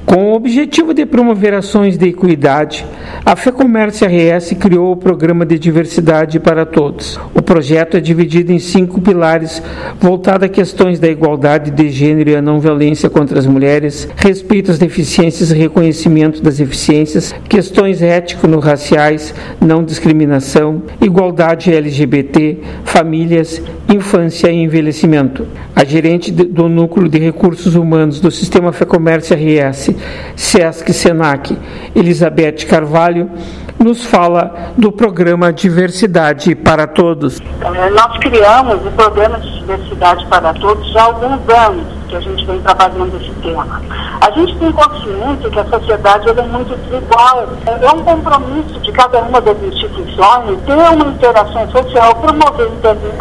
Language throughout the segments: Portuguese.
Com o objetivo de promover ações de equidade, a FEComércio RS criou o Programa de Diversidade para Todos. O projeto é dividido em 5 pilares, voltado a questões da igualdade de gênero e a não violência contra as mulheres, respeito às deficiências e reconhecimento das deficiências, questões étnico-raciais, não discriminação, igualdade LGBT, famílias, infância e envelhecimento. A gerente do Núcleo de Recursos Humanos do Sistema FEComércio RS, SESC Senac, Elizabeth Carvalho, nos fala do programa Diversidade para Todos. Nós criamos o programa de Diversidade para Todos já há alguns anos que a gente vem trabalhando esse tema. A gente tem consciência que a sociedade é muito desigual. É um compromisso de cada uma das instituições ter uma interação social, promover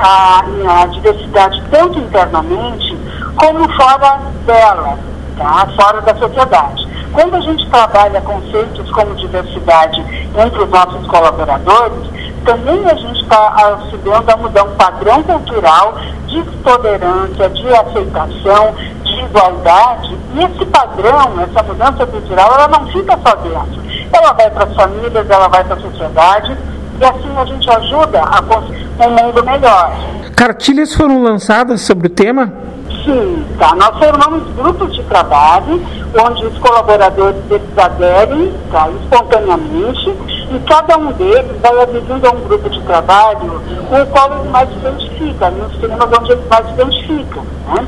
a diversidade tanto internamente como fora dela, tá? Fora da sociedade. Quando a gente trabalha conceitos como diversidade entre os nossos colaboradores, também a gente está auxiliando a mudar um padrão cultural de tolerância, de aceitação, de igualdade. E esse padrão, essa mudança cultural, ela não fica só dentro. Ela vai para as famílias, ela vai para a sociedade, e assim a gente ajuda a construir um mundo melhor. Cartilhas foram lançadas sobre o tema? Sim, tá. Nós formamos grupos de trabalho, onde os colaboradores eles aderem, tá, espontaneamente, e cada um deles vai aderindo a um grupo de trabalho com o qual ele mais se identifica, nos temas onde ele mais se identifica, né?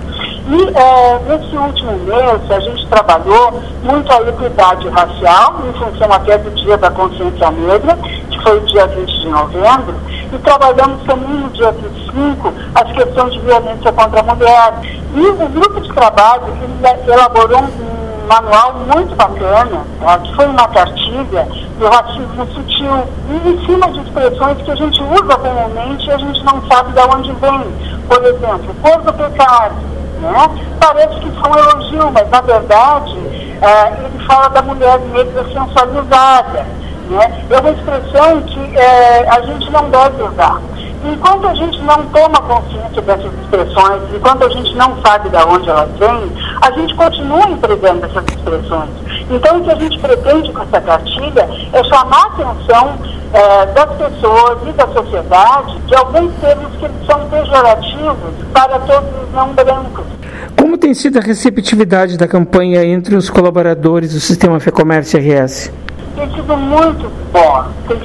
E nesse último mês a gente trabalhou muito a equidade racial, em função até do Dia da Consciência Negra, que foi o dia 20 de novembro, e trabalhamos também no dia 25 as questões de violência contra a mulher. E o grupo de trabalho ele elaborou um manual muito bacana, que foi uma cartilha do racismo sutil, e em cima de expressões que a gente usa comumente e a gente não sabe de onde vem. Por exemplo, cor do pecado, né? Parece que foi um elogio, mas na verdade ele fala da mulher negra sensualizada, né? É uma expressão que a gente não deve usar. Enquanto a gente não toma consciência dessas expressões, enquanto a gente não sabe de onde elas vêm, a gente continua empregando essas expressões. Então, o que a gente pretende com essa cartilha é chamar a atenção das pessoas e da sociedade de alguns termos que são pejorativos para todos os não brancos. Como tem sido a receptividade da campanha entre os colaboradores do Sistema FEComércio RS? Tem sido muito bom,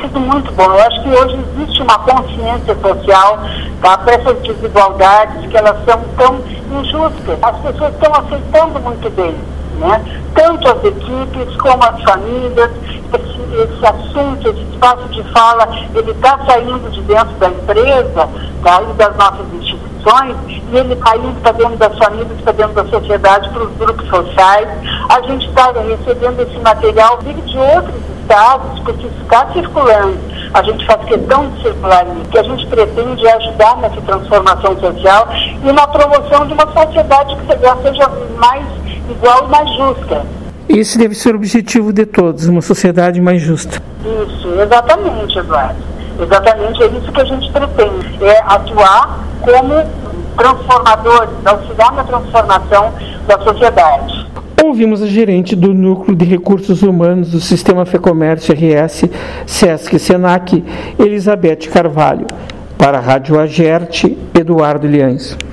Eu acho que hoje existe uma consciência social, tá, para essas desigualdades, que elas são tão injustas. As pessoas estão aceitando muito bem, né? Tanto as equipes como as famílias. Esse assunto, esse espaço de fala, ele está saindo de dentro da empresa, tá, e das nossas instituições, e ele está indo para dentro das famílias, para dentro da sociedade, para os grupos sociais. A gente está recebendo esse material de outros estados, porque isso está circulando. A gente faz questão de circular isso, que a gente pretende ajudar nessa transformação social e na promoção de uma sociedade que seja mais igual e mais justa. Esse deve ser o objetivo de todos, uma sociedade mais justa. Isso, exatamente, Eduardo. Exatamente, é isso que a gente pretende, é atuar como transformadores, auxiliar na transformação da sociedade. Ouvimos a gerente do Núcleo de Recursos Humanos do Sistema FEComércio RS, SESC Senac, Elizabeth Carvalho. Para a Rádio Agerte, Eduardo Liães.